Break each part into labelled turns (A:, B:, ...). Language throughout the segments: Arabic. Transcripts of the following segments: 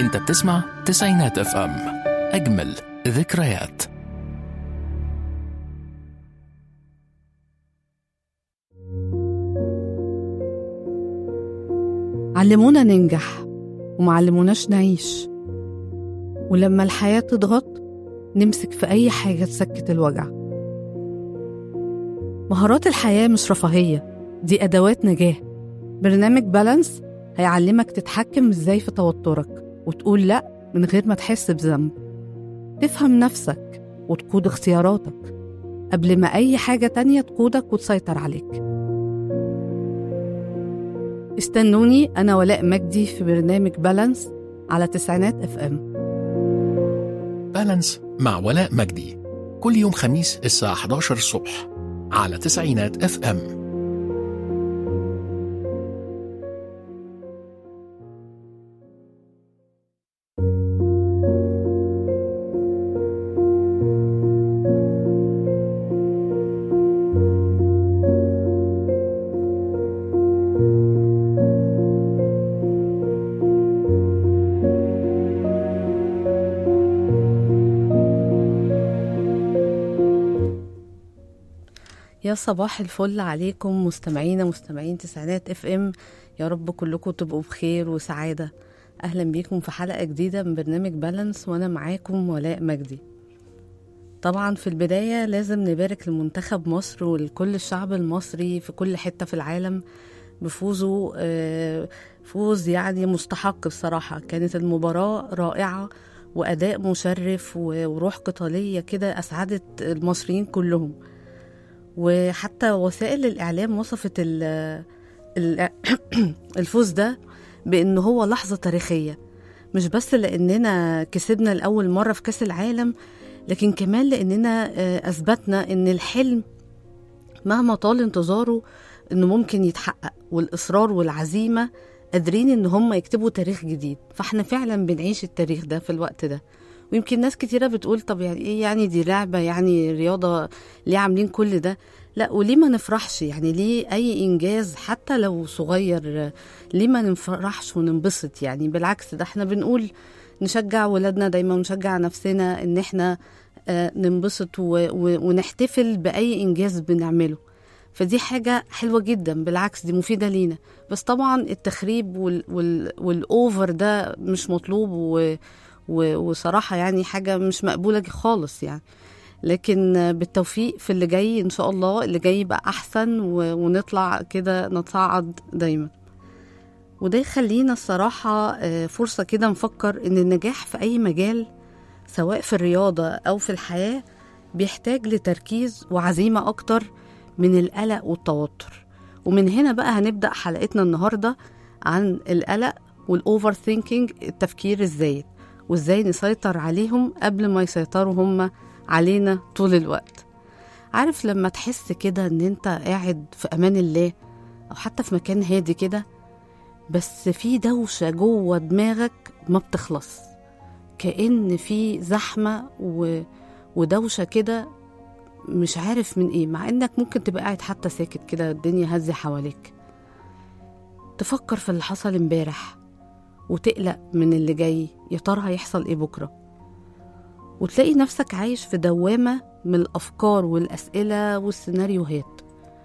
A: انت بتسمع تسعينات اف ام، اجمل ذكريات.
B: علمونا ننجح ومعلموناش نعيش، ولما الحياة تضغط نمسك في أي حاجة تسكت الوجع. مهارات الحياة مش رفاهية، دي أدوات نجاة. برنامج بالانس هيعلمك تتحكم إزاي في توترك وتقول لأ من غير ما تحس بذنب، تفهم نفسك وتقود اختياراتك قبل ما أي حاجة تانية تقودك وتسيطر عليك. استنوني أنا ولاء مجدي في برنامج بالانس على تسعينات اف ام.
A: بالانس مع ولاء مجدي كل يوم خميس الساعة 11 الصبح على تسعينات اف ام.
B: يا صباح الفل عليكم مستمعين تسعينات اف ام. يا رب كلكم تبقوا بخير وسعادة. اهلا بيكم في حلقة جديدة من برنامج بالانس، وانا معاكم ولاء مجدي. طبعا في البداية لازم نبارك لمنتخب مصر ولكل الشعب المصري في كل حتة في العالم بفوزه، فوز يعني مستحق بصراحة. كانت المباراة رائعة وأداء مشرف وروح قتالية كده أسعدت المصريين كلهم. وحتى وسائل الإعلام وصفت الفوز ده بأنه هو لحظة تاريخية، مش بس لأننا كسبنا لأول مرة في كأس العالم، لكن كمان لأننا أثبتنا أن الحلم مهما طال انتظاره أنه ممكن يتحقق، والإصرار والعزيمة قادرين أن هم يكتبوا تاريخ جديد. فاحنا فعلا بنعيش التاريخ ده في الوقت ده. ويمكن ناس كتيرة بتقول طب يعني ايه، يعني دي لعبة، يعني رياضة، ليه عاملين كل ده؟ لا، وليه ما نفرحش؟ يعني ليه اي انجاز حتى لو صغير ليه ما نفرحش وننبسط؟ يعني بالعكس، ده احنا بنقول نشجع ولادنا دايما ونشجع نفسنا ان احنا ننبسط ونحتفل بأي انجاز بنعمله. فدي حاجة حلوة جدا، بالعكس دي مفيدة لينا. بس طبعا التخريب والأوفر ده مش مطلوب، وصراحة يعني حاجة مش مقبولة خالص يعني. لكن بالتوفيق في اللي جاي إن شاء الله، اللي جاي بقى أحسن ونطلع كده نتصاعد دايما. وده يخلينا الصراحة فرصة كده نفكر إن النجاح في أي مجال سواء في الرياضة أو في الحياة بيحتاج لتركيز وعزيمة أكتر من القلق والتوتر. ومن هنا بقى هنبدأ حلقتنا النهاردة عن القلق والأوفر ثينكينج، التفكير الزايد، وإزاي نسيطر عليهم قبل ما يسيطروا هم علينا طول الوقت. عارف لما تحس كده ان انت قاعد في امان الله او حتى في مكان هادي كده، بس في دوشة جوه دماغك ما بتخلص، كأن في زحمة ودوشة كده مش عارف من ايه، مع انك ممكن تبقى قاعد حتى ساكت كده، الدنيا هزي حواليك. تفكر في اللي حصل امبارح وتقلق من اللي جاي، يا ترى هيحصل ايه بكرة؟ وتلاقي نفسك عايش في دوامة من الأفكار والأسئلة والسيناريوهات.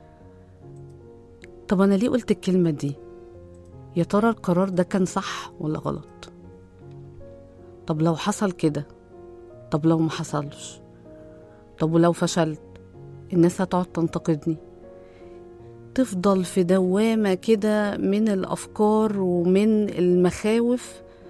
B: طب أنا ليه قلت الكلمة دي؟ يا ترى القرار ده كان صح ولا غلط؟ طب لو حصل كده؟ طب لو ما حصلش؟ طب ولو فشلت الناس هتقعد تنتقدني. تفضل في دوامة كده من الأفكار ومن المخاوف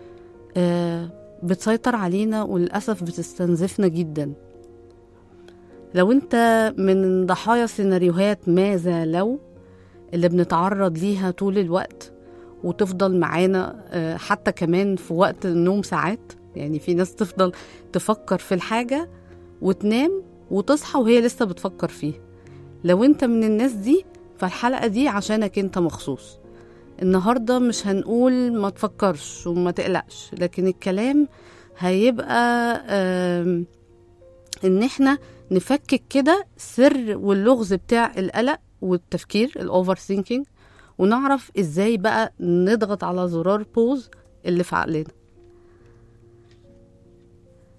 B: بتسيطر علينا، وللأسف بتستنزفنا جدا. لو انت من ضحايا سيناريوهات ماذا لو اللي بنتعرض ليها طول الوقت وتفضل معانا حتى كمان في وقت النوم ساعات، يعني في ناس تفضل تفكر في الحاجة وتنام وتصحى وهي لسه بتفكر فيه. لو انت من الناس دي فالحلقة دي عشانك انت مخصوص. النهاردة مش هنقول ما تفكرش وما تقلقش، لكن الكلام هيبقى ان احنا نفكك كده سر واللغز بتاع القلق والتفكير الاوفر ثينكينج، ونعرف ازاي بقى نضغط على زرار بوز اللي في عقلنا.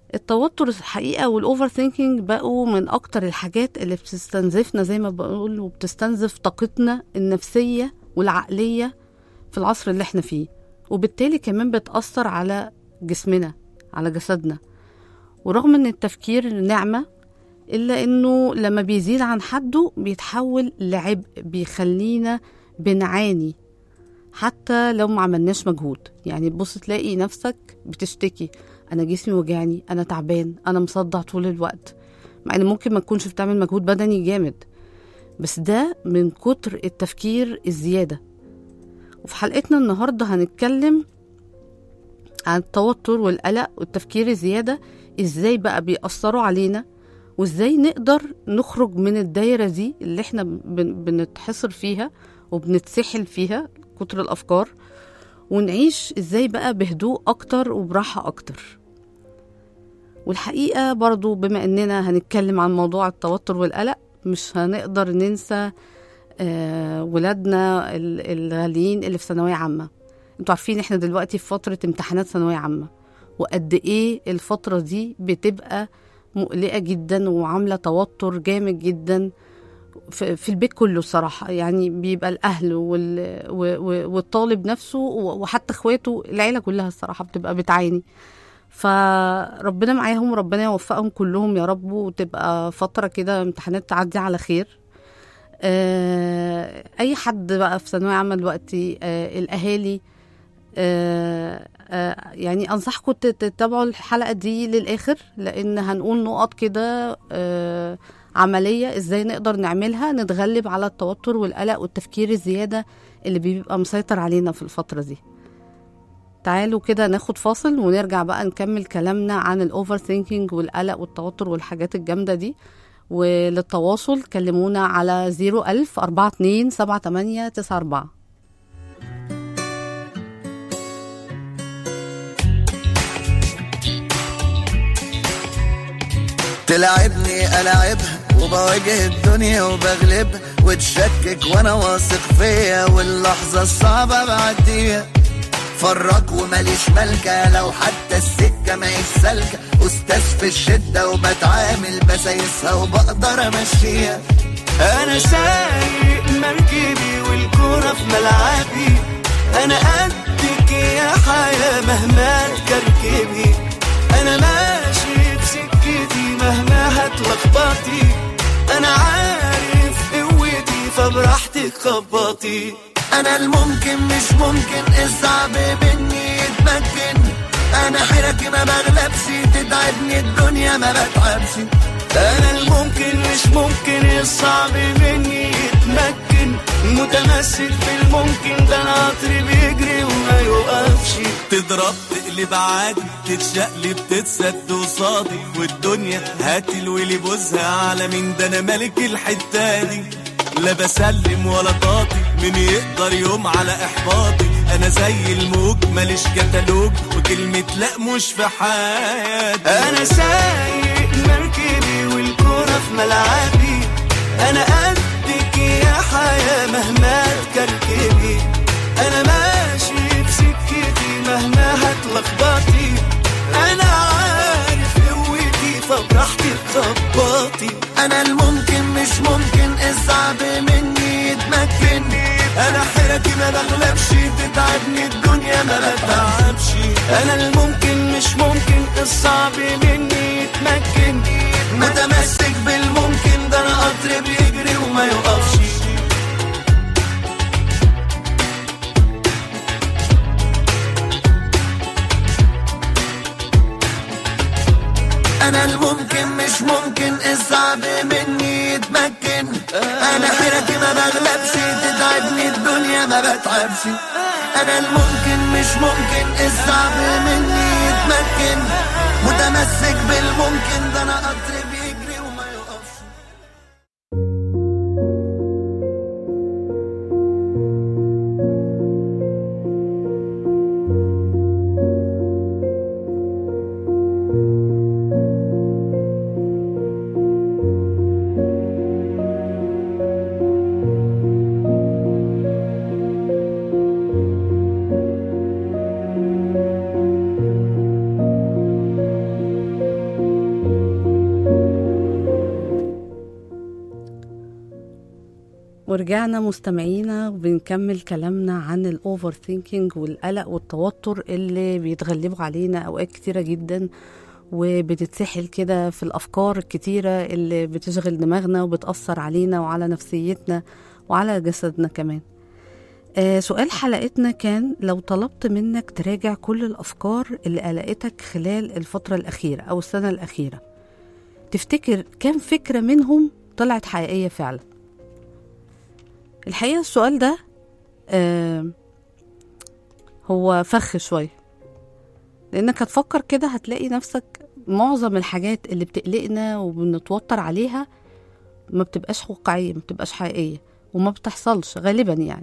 B: التوتر الحقيقة والأوفر ثينكينج بقوا من أكتر الحاجات اللي بتستنزفنا زي ما بقول، وبتستنزف طاقتنا النفسية والعقلية في العصر اللي احنا فيه، وبالتالي كمان بتأثر على جسمنا، على جسدنا. ورغم ان التفكير نعمة، إلا إنه لما بيزيد عن حده بيتحول لعبء، بيخلينا بنعاني حتى لو ما عملناش مجهود. يعني تبص تلاقي نفسك بتشتكي، أنا جسمي وجعني، أنا تعبان، أنا مصدع طول الوقت، مع إن ممكن ما تكونش بتعمل مجهود بدني جامد، بس ده من كتر التفكير الزيادة. وفي حلقتنا النهاردة هنتكلم عن التوتر والقلق والتفكير الزيادة، إزاي بقى بيأثروا علينا، وإزاي نقدر نخرج من الدايرة دي اللي احنا بنتحصر فيها وبنتسحل فيها كتر الأفكار، ونعيش إزاي بقى بهدوء أكتر وبراحة أكتر. والحقيقة برضو بما أننا هنتكلم عن موضوع التوتر والقلق، مش هنقدر ننسى ولادنا الغاليين اللي في ثانوية عامة. انتوا عارفين احنا دلوقتي في فترة امتحانات ثانوية عامة، وقد ايه الفترة دي بتبقى مقلقة جدا وعاملة توتر جامد جدا في البيت كله الصراحة. يعني بيبقى الأهل والطالب نفسه وحتى اخواته، العيلة كلها الصراحة بتبقى بتعاني. فربنا معاهم وربنا يوفقهم كلهم يا رب، وتبقى فترة كده امتحانات تعدي على خير. أي حد بقى في ثانوية عامة دلوقتي، الأهالي، يعني أنصحكم تتابعوا الحلقة دي للآخر، لأن هنقول نقط كده عملية إزاي نقدر نعملها نتغلب على التوتر والقلق والتفكير الزيادة اللي بيبقى مسيطر علينا في الفترة دي. تعالوا كده ناخد فاصل ونرجع بقى نكمل كلامنا عن الأوفر ثينكينج والقلق والتوتر والحاجات الجامدة دي. وللتواصل كلمونا على 010427894.
C: تلعبني ألعبها وبواجه الدنيا وبغلبها، وتشكك وانا واثق فيا، واللحظة الصعبة بعديها. فرق وماليش ملكة، لو حتى السكة ماهيش سالكة، أستاذ في الشدة وبتعامل بسايسها وبقدر أمشيها.
D: أنا سايق مركبي والكرة في ملعبي، أنا قدك يا حياة مهما تكركبي، أنا ماشي بسكتي مهما هتلخبطي، أنا عارف قوتي فبراحتك خبطي.
C: أنا الممكن مش ممكن، الصعب مني يتمكن، أنا حيرتي ما بغلبش، تتعبني الدنيا ما بتعبش.
D: أنا الممكن مش ممكن، الصعب مني يتمكن، متمسك بالممكن، ده العطر بيجري وما يوقفش.
E: تضرب تقلب عادي، تتشقلب تتسد وصادي، والدنيا هاتلولي بوزها على مين، ده أنا ملك الحتة دي، لا بسلم ولا طاطي، من يقدر يوم على إحباطي، أنا زي الموج ماليش كتالوج، وكلمة لأ مش في حياتي.
D: أنا سايق مركبي والكرة في ملعبي، أنا قدك يا حياة مهما تكركبي، أنا ماشي بسكتي مهما هتلخبطي، أنا عارف قوتي فبراحتك خبطي.
C: أنا الممكن مش ممكن، الصعب مني يتمكن،
D: أنا حيرتي ما بغلبش، تتعبني الدنيا ما بتعبش. أنا الممكن مش ممكن، الصعب مني يتمكن،
C: متمسك بالممكن، ده أنا قطر بيجري وما يوقفش. أنا الممكن مش ممكن، الصعب مني يتمكن، أنا حيرتي ما بغلبش، تتعبني الدنيا ما بتعبش. أنا الممكن مش ممكن، الصعب مني يتمكن، متمسك بالممكن، ده أنا قطر بيجري وما يوقفش.
B: ورجعنا مستمعينا وبنكمل كلامنا عن الأوفر ثينكينج والقلق والتوتر اللي بيتغلبوا علينا أوقات كتيرة جدا، وبتتسحل كده في الأفكار الكتيرة اللي بتشغل دماغنا وبتأثر علينا وعلى نفسيتنا وعلى جسدنا كمان. سؤال حلقتنا كان: لو طلبت منك تراجع كل الأفكار اللي قلقتك خلال الفترة الأخيرة أو السنة الأخيرة، تفتكر كم فكرة منهم طلعت حقيقية فعلا؟ الحقيقة السؤال ده هو فخ شوية، لأنك هتفكر كده هتلاقي نفسك معظم الحاجات اللي بتقلقنا وبنتوتر عليها ما بتبقاش واقعية، ما بتبقاش حقيقية، وما بتحصلش غالبا يعني.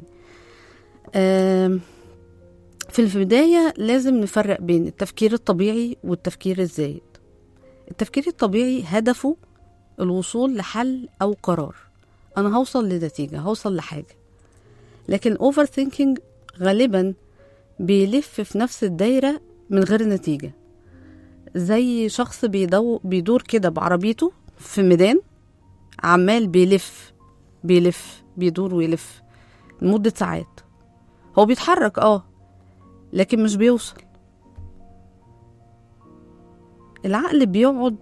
B: في البداية لازم نفرق بين التفكير الطبيعي والتفكير الزايد. التفكير الطبيعي هدفه الوصول لحل أو قرار، أنا هوصل لنتيجة، هوصل لحاجة. لكن الأوفر ثينكينج غالبا بيلف في نفس الدايرة من غير نتيجة، زي شخص بيدور كده بعربيته في ميدان، عمال بيدور ويلف لمدة ساعات. هو بيتحرك لكن مش بيوصل. العقل بيقعد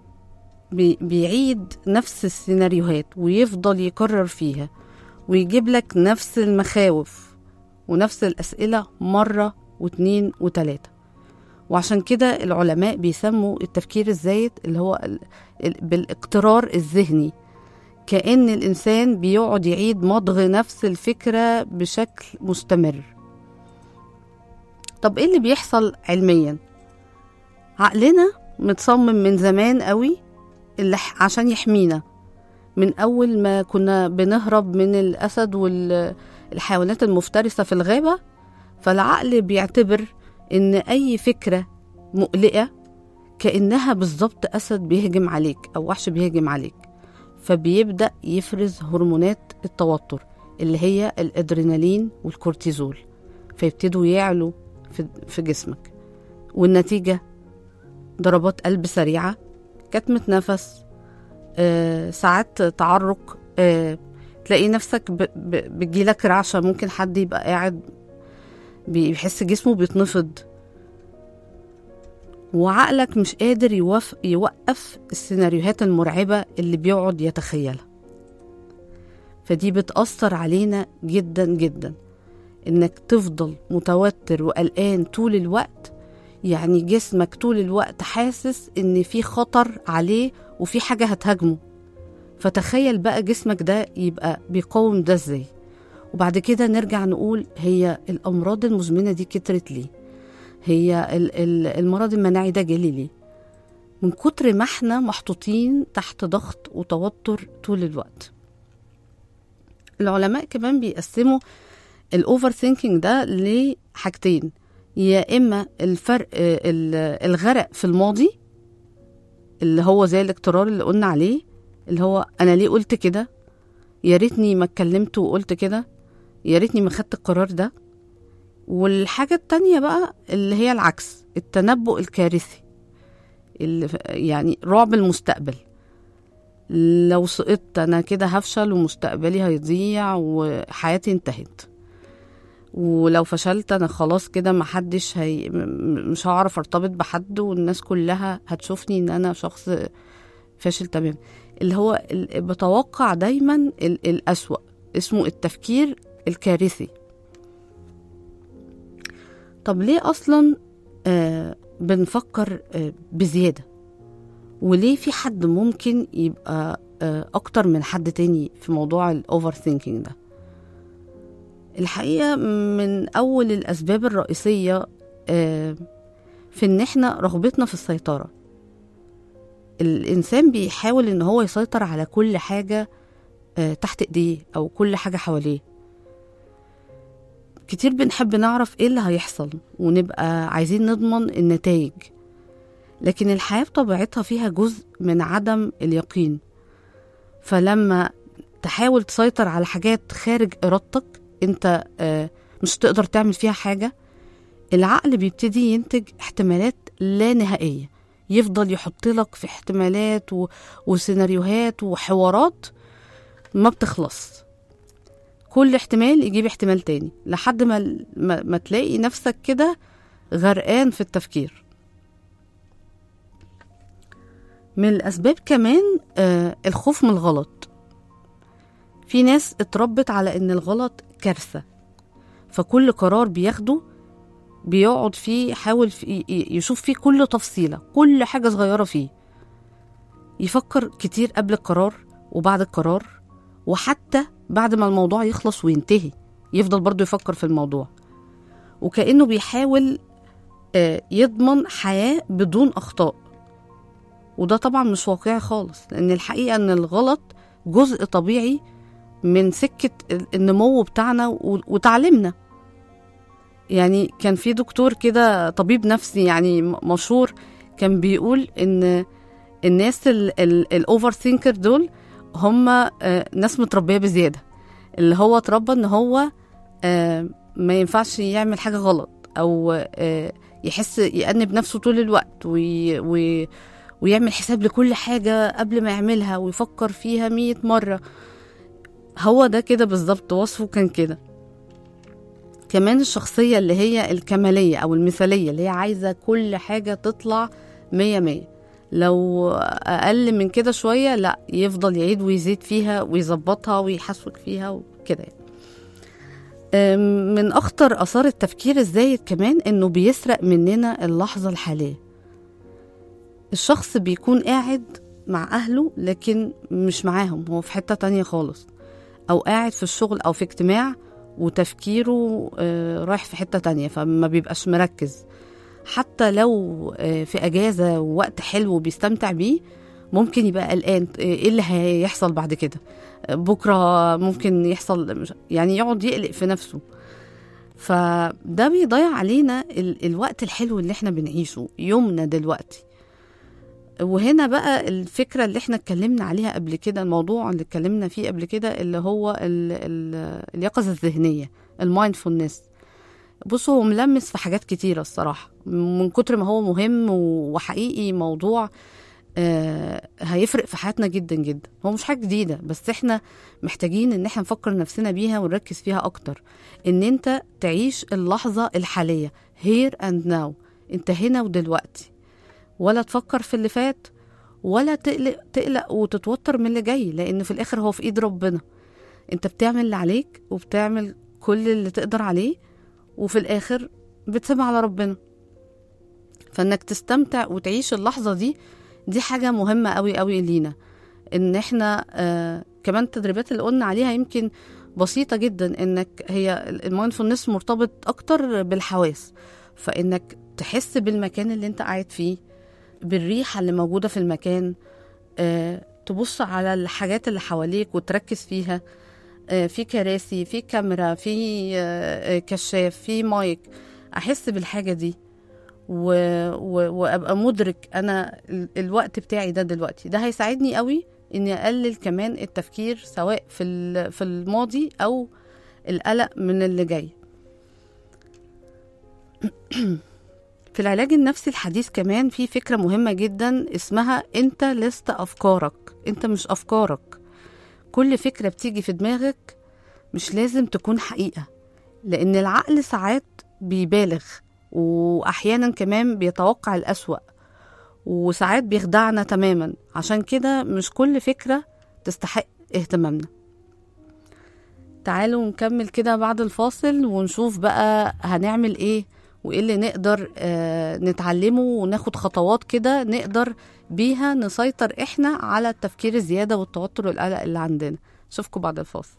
B: بيعيد نفس السيناريوهات ويفضل يكرر فيها ويجيب لك نفس المخاوف ونفس الأسئلة مرة و2 و3. وعشان كده العلماء بيسموا التفكير الزايد اللي هو بالاقترار الذهني، كأن الإنسان بيقعد يعيد مضغ نفس الفكرة بشكل مستمر. طب إيه اللي بيحصل علميا؟ عقلنا متصمم من زمان قوي اللي عشان يحمينا، من أول ما كنا بنهرب من الأسد والحيوانات المفترسة في الغابة. فالعقل بيعتبر إن أي فكرة مقلقة كأنها بالضبط أسد بيهجم عليك أو وحش بيهجم عليك، فبيبدأ يفرز هرمونات التوتر اللي هي الأدرينالين والكورتيزول، فيبتدوا يعلوا في جسمك. والنتيجة ضربات قلب سريعة، كتمة نفس، ساعات تعرق، تلاقي نفسك بتجيلك رعشة، ممكن حد يبقى قاعد بيحس جسمه بيتنفض، وعقلك مش قادر يوقف السيناريوهات المرعبة اللي بيقعد يتخيلها. فدي بتأثر علينا جدا جدا، انك تفضل متوتر وقلقان طول الوقت، يعني جسمك طول الوقت حاسس ان في خطر عليه وفي حاجة هتهاجمه. فتخيل بقى جسمك ده يبقى بيقاوم ده ازاي. وبعد كده نرجع نقول هي الأمراض المزمنة دي كترت ليه؟ هي المرض المناعي ده جالي ليه؟ من كتر ما احنا محطوطين تحت ضغط وتوتر طول الوقت. العلماء كمان بيقسموا الأوفر ثينكينج ده لحاجتين: يا إما الغرق في الماضي اللي هو زي الاقترار اللي قلنا عليه، اللي هو أنا ليه قلت كده، يا ريتني ما اتكلمت وقلت كده، يا ريتني ما خدت القرار ده. والحاجة التانية بقى اللي هي العكس، التنبؤ الكارثي، يعني رعب المستقبل. لو سقطت أنا كده هفشل ومستقبلي هيضيع وحياتي انتهت، ولو فشلت أنا خلاص كده محدش مش هعرف ارتبط بحد، والناس كلها هتشوفني إن أنا شخص فاشل تمام. اللي هو بتوقع دايما الأسوأ، اسمه التفكير الكارثي. طب ليه أصلا بنفكر بزيادة؟ وليه في حد ممكن يبقى أكتر من حد تاني في موضوع الأوفر ثينكينج ده؟ الحقيقة من أول الأسباب الرئيسية في إن إحنا رغبتنا في السيطرة. الإنسان بيحاول إن هو يسيطر على كل حاجة تحت إيديه أو كل حاجة حواليه. كتير بنحب نعرف إيه اللي هيحصل ونبقى عايزين نضمن النتائج، لكن الحياة بطبيعتها فيها جزء من عدم اليقين. فلما تحاول تسيطر على حاجات خارج إرادتك، انت مش تقدر تعمل فيها حاجة، العقل بيبتدي ينتج احتمالات لا نهائية، يفضل يحط لك في احتمالات وسيناريوهات وحوارات ما بتخلص. كل احتمال يجيب احتمال تاني لحد ما تلاقي نفسك كده غرقان في التفكير. من الأسباب كمان الخوف من الغلط. في ناس اتربت على ان الغلط كارثة، فكل قرار بياخده بيقعد فيه يحاول يشوف فيه كل تفصيلة، كل حاجة صغيرة فيه، يفكر كتير قبل القرار وبعد القرار، وحتى بعد ما الموضوع يخلص وينتهي يفضل برضو يفكر في الموضوع، وكأنه بيحاول يضمن حياة بدون أخطاء. وده طبعا مش واقعي خالص، لأن الحقيقة أن الغلط جزء طبيعي من سكة النمو بتاعنا وتعلمنا. يعني كان في دكتور كده طبيب نفسي يعني مشهور كان بيقول ان الناس الاوفر ثينكر دول هم ناس متربيه بزياده، اللي هو اتربى ان هو ما ينفعش يعمل حاجه غلط، او يحس يأنب نفسه طول الوقت ويعمل حساب لكل حاجه قبل ما يعملها ويفكر فيها 100 مره. هو ده كده بالظبط، وصفه كان كده. كمان الشخصية اللي هي الكمالية أو المثالية، اللي هي عايزة كل حاجة تطلع 100، لو أقل من كده شوية لا يفضل يعيد ويزيد فيها ويظبطها ويحسوك فيها وكده. من أخطر أثار التفكير الزايد كمان إنه بيسرق مننا اللحظة الحالية. الشخص بيكون قاعد مع أهله لكن مش معاهم، هو في حتة تانية خالص، أو قاعد في الشغل أو في اجتماع وتفكيره رايح في حتة تانية، فما بيبقاش مركز. حتى لو في أجازة ووقت حلو بيستمتع بيه، ممكن يبقى قلقان إيه اللي هيحصل بعد كده، بكرة ممكن يحصل، يعني يقعد يقلق في نفسه. فده بيضيع علينا الوقت الحلو اللي احنا بنعيشه يومنا دلوقتي. وهنا بقى الفكرة اللي احنا اتكلمنا عليها قبل كده، الموضوع اللي اتكلمنا فيه قبل كده، اللي هو اليقظة الذهنية، المايندفولنس. بصوا هو ملمس في حاجات كتيرة الصراحة، من كتر ما هو مهم وحقيقي موضوع هيفرق في حياتنا جدا جدا. هو مش حاجة جديدة، بس احنا محتاجين ان احنا نفكر نفسنا بيها ونركز فيها اكتر. ان انت تعيش اللحظة الحالية here and now، انت هنا ودلوقتي، ولا تفكر في اللي فات، ولا تقلق وتتوتر من اللي جاي، لأن في الآخر هو في إيد ربنا. أنت بتعمل اللي عليك وبتعمل كل اللي تقدر عليه، وفي الآخر بتسيبها على ربنا. فإنك تستمتع وتعيش اللحظة دي حاجة مهمة قوي قوي لينا. إن إحنا كمان التدريبات اللي قلنا عليها يمكن بسيطة جدا، إنك هي المايندفولنس مرتبط أكتر بالحواس، فإنك تحس بالمكان اللي أنت قاعد فيه، بالريحة اللي موجودة في المكان، تبص على الحاجات اللي حواليك وتركز فيها، في كراسي، في كاميرا، في كشاف، في مايك، أحس بالحاجة دي وأبقى مدرك أنا الوقت بتاعي ده دلوقتي. ده هيساعدني قوي إني أقلل كمان التفكير سواء في الماضي أو القلق من اللي جاي. في العلاج النفسي الحديث كمان في فكرة مهمة جدا اسمها انت لست افكارك، انت مش افكارك. كل فكرة بتيجي في دماغك مش لازم تكون حقيقة، لان العقل ساعات بيبالغ، واحيانا كمان بيتوقع الأسوأ، وساعات بيخدعنا تماما. عشان كده مش كل فكرة تستحق اهتمامنا. تعالوا نكمل كده بعد الفاصل ونشوف بقى هنعمل ايه وإيه اللي نقدر نتعلمه، وناخد خطوات كده نقدر بيها نسيطر إحنا على التفكير الزيادة والتوتر والقلق اللي عندنا. أشوفكم بعد الفاصل.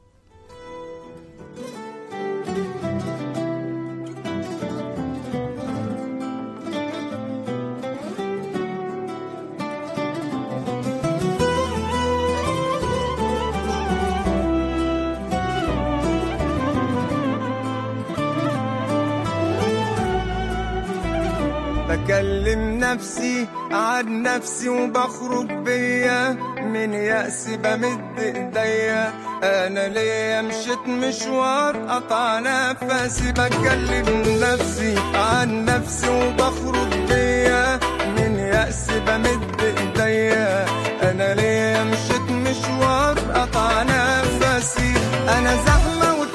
D: بكلم نفسي عن نفسي وبخرج بيا من يأس، بمد ايديا انا ليا مشيت مشوار قطع نفسي. بكلم نفسي عن نفسي وبخرج بيا من يأس، بمد ايديا انا ليا مشيت مشوار قطع نفسي. انا زحمة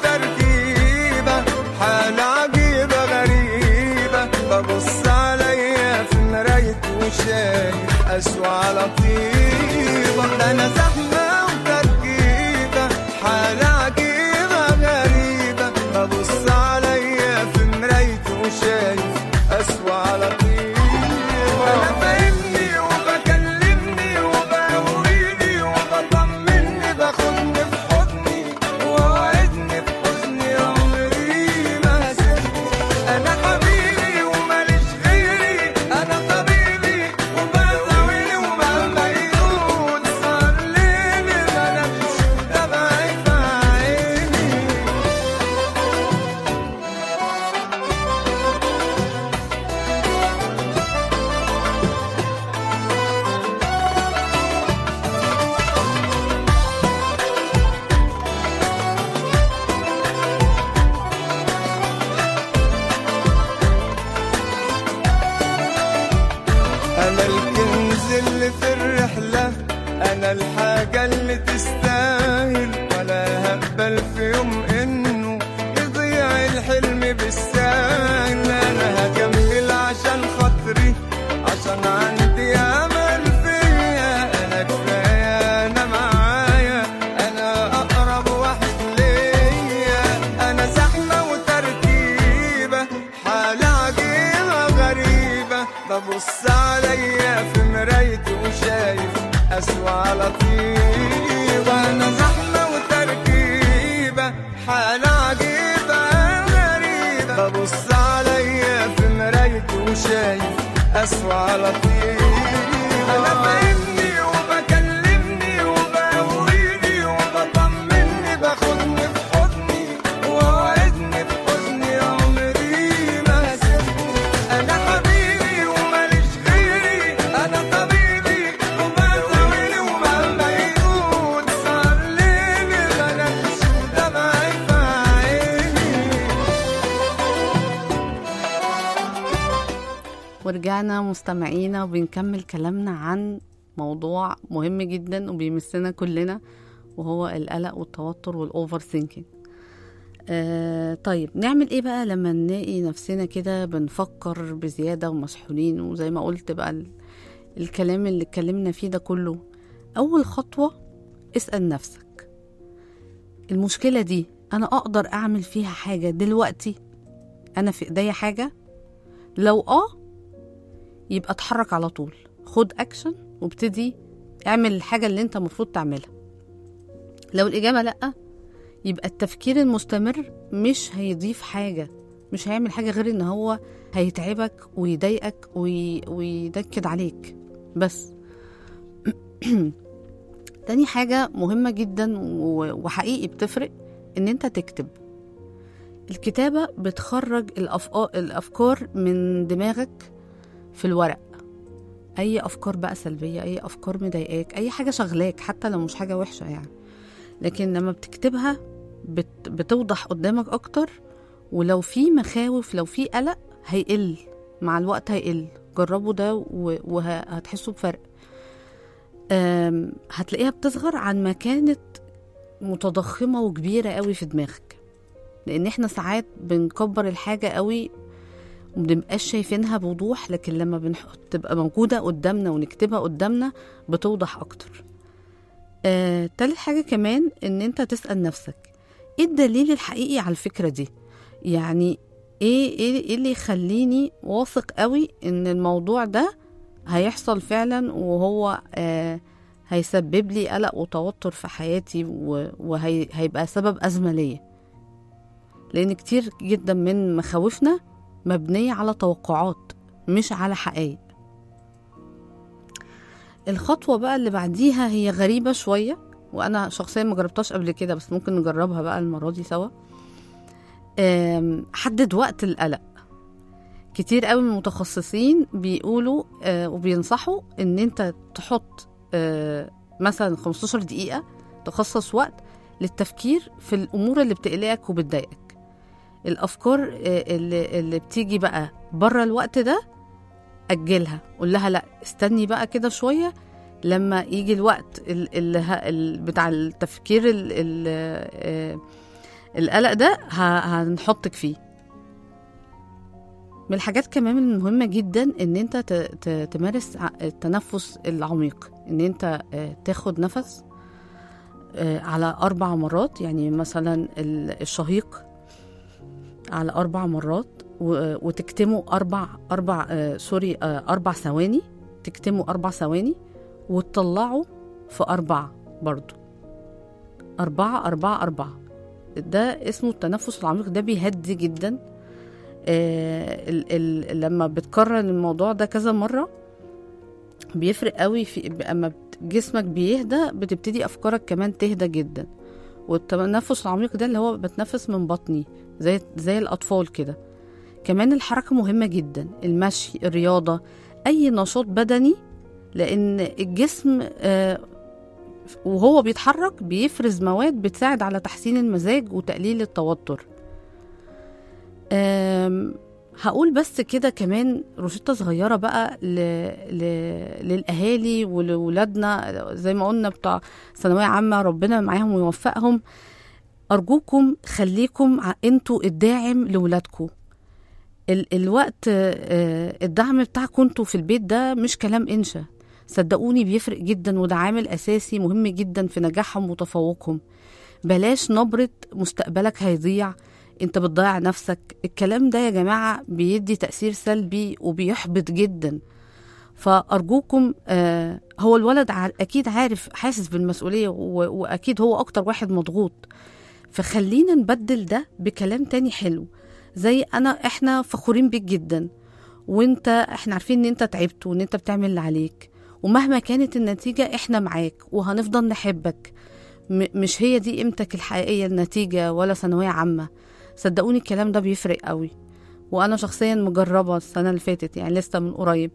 D: وشايف أسوأ على طيبة. أنا فاهمني وبكلمني وبقويني وبطمني، باخدني في حضني ووعدني بحزني عمري ما هسيبني. أنا حبيبي وماليش غيري، أنا طبيبي وبداويني ومهما يقول صار ليلي بنفس دمعي في عيني. أنا الكنز اللي في الرحلة، أنا الحاجة اللي تستاهل، ولا هقبل في يوم إنه يضيع الحلم بالسهل. أنا هكمل عشان خاطري، عشان عندي أمل فيا. أنا كفاية أنا معايا، أنا أقرب واحد ليا. أنا زحمة وتركيبة، حالة عجيبة غريبة، ببص عليا في مرايتي وشايف أسوأ على طيبة. أنا زحمة وتركيبة، حالة عجيبة غريبة، ببص عليا في مرايتي وشايف أسوأ على طيبة. أنا فاهمني وبكلمني وبقويني وبطمني، باخدني في حضني ووعدني بحزني عمري ما هسيبني. أنا حبيبي وماليش غيري، أنا طبيبي وبداويني ومهما يقول صار ليلي بنفس دمعي في عيني.
B: ورجعنا مستمعينا وبنكمل كلامنا عن موضوع مهم جدا وبيمسنا كلنا، وهو القلق والتوتر والأوفر ثينكينج. طيب نعمل ايه بقى لما نلاقي نفسنا كده بنفكر بزيادة ومسحولين؟ وزي ما قلت بقى الكلام اللي اتكلمنا فيه ده كله، أول خطوة اسأل نفسك، المشكلة دي أنا أقدر أعمل فيها حاجة دلوقتي؟ أنا في إيديا حاجة؟ لو يبقى اتحرك على طول، خد أكشن وابتدي اعمل الحاجة اللي انت مفروض تعملها. لو الإجابة لأ، يبقى التفكير المستمر مش هيضيف حاجة، مش هيعمل حاجة غير ان هو هيتعبك ويضايقك ويدكد عليك بس. تاني حاجة مهمة جدا وحقيقي بتفرق، ان انت تكتب. الكتابة بتخرج الأفكار من دماغك في الورق، أي أفكار بقى سلبية، أي أفكار مضايقاك، أي حاجة شغلاك حتى لو مش حاجة وحشة يعني، لكن لما بتكتبها بتوضح قدامك أكتر. ولو في مخاوف، لو في قلق، هيقل مع الوقت، هيقل. جربوا ده وهتحسوا بفرق. هتلاقيها بتصغر عن ما كانت متضخمة وكبيرة قوي في دماغك، لأن احنا ساعات بنكبر الحاجة قوي ومبنبقاش شايفينها بوضوح، لكن لما تبقى موجودة قدامنا ونكتبها قدامنا بتوضح أكتر. تالت حاجة كمان ان انت تسأل نفسك، ايه الدليل الحقيقي على الفكرة دي؟ يعني ايه اللي يخليني واثق قوي ان الموضوع ده هيحصل فعلا، وهو هيسبب لي قلق وتوتر في حياتي وهيبقى سبب أزمة ليا. لأن كتير جدا من مخاوفنا مبنية على توقعات مش على حقائق. الخطوة بقى اللي بعديها هي غريبة شوية، وأنا شخصيا ما جربتهاش قبل كده، بس ممكن نجربها بقى المرة دي سوا. حدد وقت القلق. كتير قوي من المتخصصين بيقولوا وبينصحوا ان انت تحط مثلا 15 دقيقة تخصص وقت للتفكير في الأمور اللي بتقلقك وبتضايقك. الأفكار اللي بتيجي بقى بره الوقت ده أجلها، قول لها لا استني بقى كده شوية لما يجي الوقت بتاع التفكير القلق ده هنحطك فيه. من الحاجات كمان المهمة جدا ان انت تمارس التنفس العميق، ان انت تاخد نفس على 4 مرات، يعني مثلا الشهيق على 4 مرات، وتكتموا 4 ثواني، تكتموا 4 ثواني وتطلعوا في 4 برضو، 4 4 4. ده اسمه التنفس العميق. ده بيهدي جدا. لما بتكرر الموضوع ده كذا مرة بيفرق قوي. اما جسمك بيهدى بتبتدي افكارك كمان تهدى جدا. والتنفس العميق ده اللي هو بتنفس من بطني زي الاطفال كده. كمان الحركة مهمة جدا، المشي، الرياضة، اي نشاط بدني، لان الجسم وهو بيتحرك بيفرز مواد بتساعد على تحسين المزاج وتقليل التوتر. هقول بس كده كمان روشتة صغيرة بقى للأهالي ولولادنا، زي ما قلنا بتاع ثانوية عامة، ربنا معاهم ويوفقهم. أرجوكم خليكم انتوا الداعم لولادكم. الوقت الدعم بتاعكم انتوا في البيت ده مش كلام إنشا، صدقوني بيفرق جدا، وده عامل أساسي مهم جدا في نجاحهم وتفوقهم. بلاش نبرة مستقبلك هيضيع، انت بتضيع نفسك. الكلام ده يا جماعة بيدي تأثير سلبي وبيحبط جدا. فأرجوكم هو الولد أكيد عارف، حاسس بالمسؤولية، وأكيد هو أكتر واحد مضغوط. فخلينا نبدل ده بكلام تاني حلو، زي احنا فخورين بيك جدا، احنا عارفين ان انت تعبت وان انت بتعمل اللي عليك، ومهما كانت النتيجة احنا معاك وهنفضل نحبك. مش هي دي قيمتك الحقيقية النتيجة ولا ثانوية عامة. صدقوني الكلام ده بيفرق قوي، وانا شخصيا مجربة السنة اللي فاتت، يعني لسه من قريب.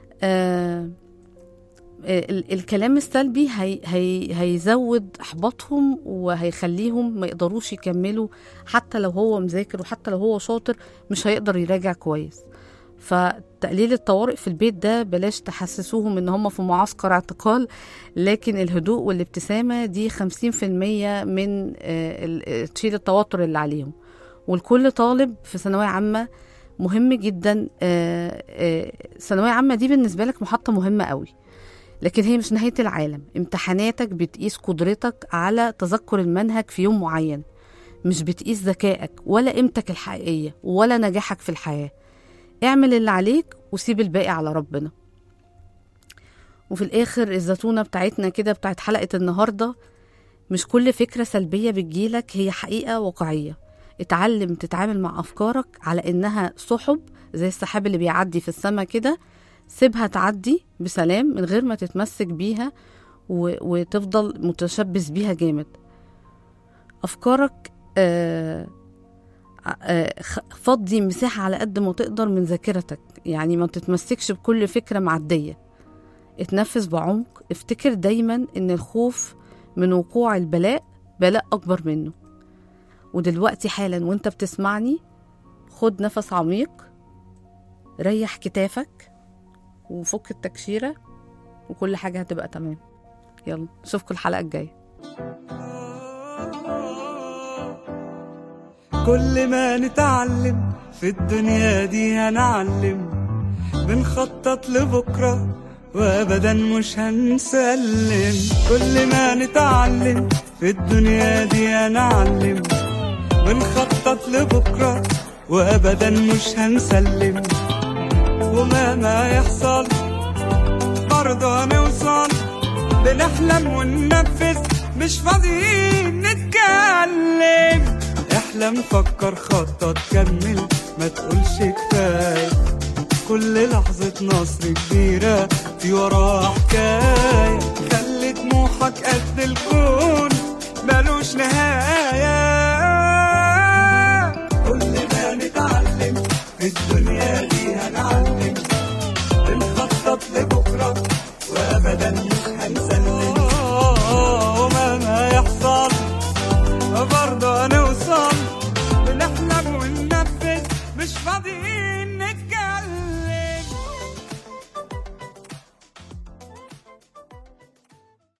B: الكلام السلبي هيزود احباطهم وهيخليهم ما يقدروش يكملوا، حتى لو هو مذاكر وحتى لو هو شاطر مش هيقدر يراجع كويس. فتقليل الطوارئ في البيت ده بلاش تحسسوهم ان هم في معسكر اعتقال، لكن الهدوء والابتسامة دي 50% من تشيل التوتر اللي عليهم. والكل طالب في ثانوية عامة مهم جدا. ثانوية عامة دي بالنسبة لك محطة مهمة قوي، لكن هي مش نهاية العالم. امتحاناتك بتقيس قدرتك على تذكر المنهج في يوم معين، مش بتقيس ذكائك ولا قيمتك الحقيقية ولا نجاحك في الحياة. اعمل اللي عليك وسيب الباقي على ربنا. وفي الآخر الزتونة بتاعتنا كده بتاعت حلقة النهاردة، مش كل فكرة سلبية بتجيلك هي حقيقة واقعية. اتعلم تتعامل مع أفكارك على إنها سحب زي السحاب اللي بيعدي في السماء كده. سيبها تعدي بسلام من غير ما تتمسك بيها وتفضل متشبث بيها جامد. أفكارك فضي مساحة على قد ما تقدر من ذاكرتك، يعني ما تتمسكش بكل فكرة معدية. اتنفس بعمق، افتكر دايما ان الخوف من وقوع البلاء بلاء أكبر منه. ودلوقتي حالا وانت بتسمعني خد نفس عميق، ريح كتافك وفك التكشيرة، وكل حاجة هتبقى تمام. يلا نشوفكم الحلقة الجاية.
D: كل ما نتعلم في الدنيا دي هنعلم، بنخطط لبكرة وأبدا مش هنسلم. كل ما نتعلم في الدنيا دي هنعلم، بنخطط لبكرة وأبدا مش هنسلم. ومهما يحصل برضه هنوصل، بنحلم وننفذ مش فاضيين نتكلم. احلم، فكر، خطط، كمل، ما تقولش كفاية. كل لحظة نصر كبيرة في وراها حكاية. خلي طموحك قد الكون ملوش نهاية. كل ما نتعلم في الدنيا دي هنعلم، بنخطط لبكرة وأبدا مش هنسلم. ومهما يحصل برضه هنوصل، بنحلم وننفذ مش فاضيين